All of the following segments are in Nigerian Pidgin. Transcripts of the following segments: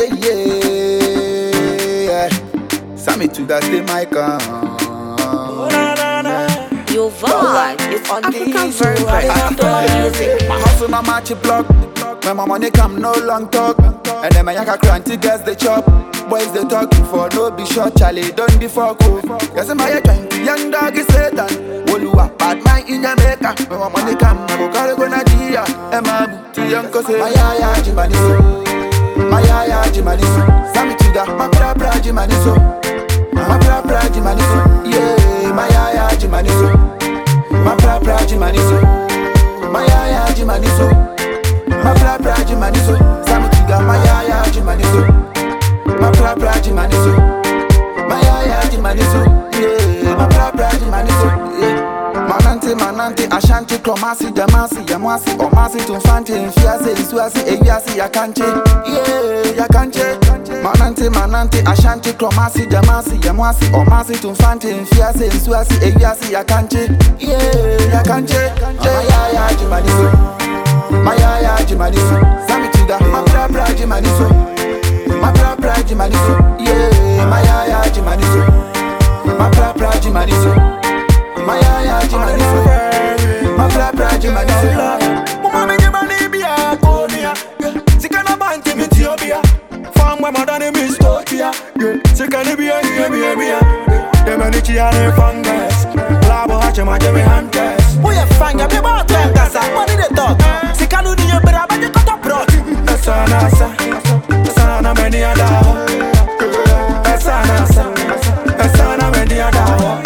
yeah. Sammy to that stay my car. Your vibe is African music. My hustle na match block. When my money come, no long talk. And then my yaka cranty girls they chop. Boys they talking for no be short. Charlie don't be fuck off. Yes, my young dog is Satan. Wolua bad man in Jamaica. When my money come, I go carry go Nigeria. Emma to young cause my yaya jimani so. My yaya jimani so. Sammy Tuga, my bra jimani so. My bra jimani so. Yeah, my yaya jimani so. My bra jimani so. My yaya jimani so. My bra jimani so. Sammy Tuga, my yaya jimani so. My bra jimani so. My yaya jimani so. Yeah, my bra jimani so. Yeah. Manante, Ashanti, Kromasi, Damasi, Yamasi, Omasi, Tumfanti, Fiasi, Suasi, Eviasi, Yakanche, yeah, Yakanche. Manante, Ashanti, Kromasi, Damasi, Yamasi, Omasi, Tumfanti, Fiasi, Suasi, Eviasi, Yakanche, yeah, Yakanche. Maya Jimaniso, Maya Jimaniso, Sammy Tuga, my bra Jimaniso, my bra Jimaniso, yeah, Maya Jimaniso, my bra Jimaniso. My yaya jimaniso, my bra jimaniso. Mama me jimani biya konia, sikana banti mi Ethiopia. Fangwa madani mi Stotia, sikani biya. Demani chiare fangas, labo hache maje mi hantes. Oye fanga be ba to ngasa, money dey talk. Sikanu ni yebra ba de koto brot. Sana meni adaho. Sana meni adaho.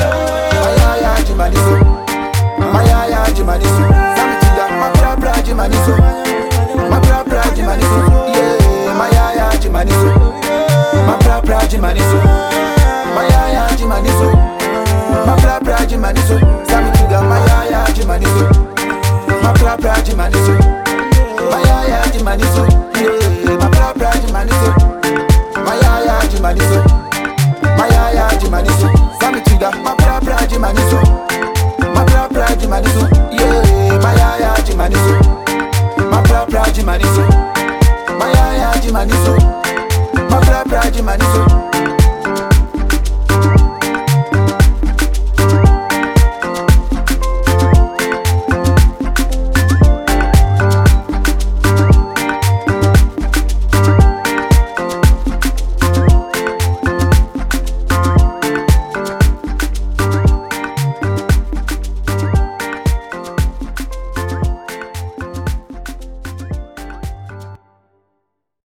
Maya Jimaniso, Sammy Tuga, my bra Jimaniso, my bra Jimaniso, yeah, Maya Jimaniso, my bra Jimaniso, Maya Jimaniso, my bra Jimaniso, Sammy Tuga, Maya Jimaniso, my bra Jimaniso, Maya Jimaniso, yeah, my bra Jimaniso, Maya Jimaniso, Maya Jimaniso, Sammy Tuga, my bra Jimaniso. Jimaniso, yeah, my yaya Jimaniso, my bra Jimaniso, my yaya Jimaniso, my bra Jimaniso.